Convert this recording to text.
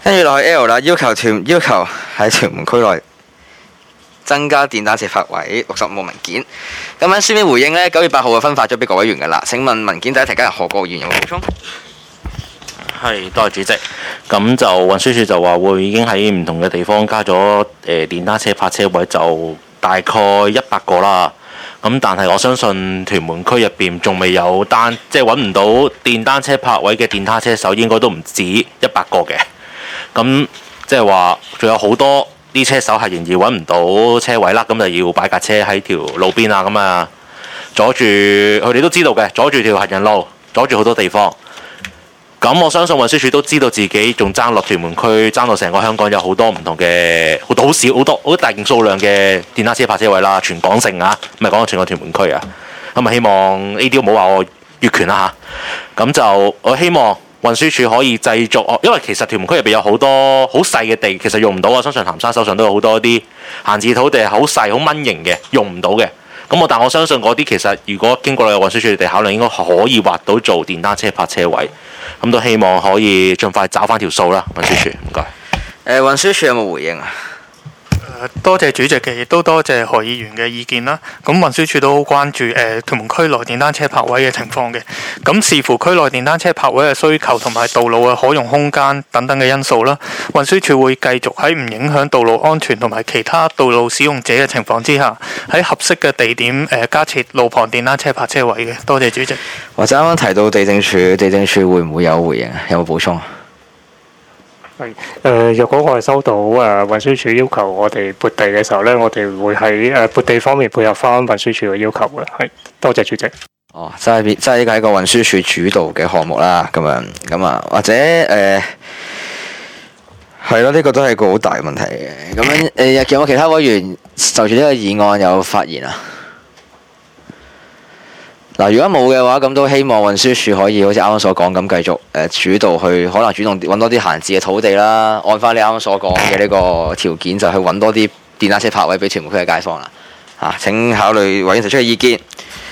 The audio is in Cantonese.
跟住落去 L 啦，要求喺屯門區內增加電單車泊位65個文件。咁樣書面回應呢，9月8號就分發咗俾各委員㗎啦。請問文件第一提交人何國賢有冇補充？ 係，多謝主席。咁就運輸署就話會已經喺唔同嘅地方加咗電單車泊車位，就大概100個啦。咁但係我相信屯門區入邊仲未有即係揾唔到電單車泊位嘅電單車手，應該都唔止100個嘅。咁即係話仲有好多啲車手係仍然揾唔到車位啦，咁就要擺架車喺條路邊啊，咁啊阻住佢哋都知道嘅，阻住條行人路，阻住好多地方。咁我相信運輸署都知道自己仲爭落屯門區，爭到成個香港有好多唔同嘅好大勁數量嘅電單車泊車位啦，全港性啊，唔係講到全個屯門區啊。咁啊希望呢啲唔好話我越權啦嚇。咁就我希望運輸署可以製作，因為其實屯門區入邊有好多好細嘅地，其實用唔到啊。相信鹹山手上都有好多啲閒置土地，好細好蚊型嘅，用唔到嘅。但我相信嗰啲其實如果經過你運輸署哋考慮，應該可以劃到做電單車泊車位。咁都希望可以盡快找翻條數啦，運輸署唔該。 運輸署有冇回應啊？ 多謝主席嘅，亦都多謝何議員嘅意見啦。咁運輸署都好關注屯門區內電單車泊位嘅情況嘅。咁視乎區內電單車泊位嘅需求同埋道路嘅可用空間等等嘅因素啦，運輸署會繼續喺唔影響道路安全同埋其他道路使用者嘅情況之下，喺合適嘅地點加設路旁電單車泊車位嘅。多謝主席。 或者啱啱提到地政署會唔會有回應啊？有冇補充啊？ 係若果我係收到運輸署要求我哋撥地嘅時候呢，我哋會喺撥地方面配合翻運輸署嘅要求嘅。係，多謝主席。 哦，即係呢個係一個運輸署主導嘅項目啦，咁啊，或者係咯，呢個都係個好大嘅問題嘅。咁樣有冇其他委員就住呢個議案有發言啊？嗱，如果冇嘅話，咁都希望運輸署可以好似啱啱所講咁，繼續主導去，可能主動揾多啲閒置嘅土地啦，按翻你啱啱所講嘅呢個條件，就去揾多啲電單車泊位俾屯門區嘅街坊啦。請考慮委員提出嘅意見。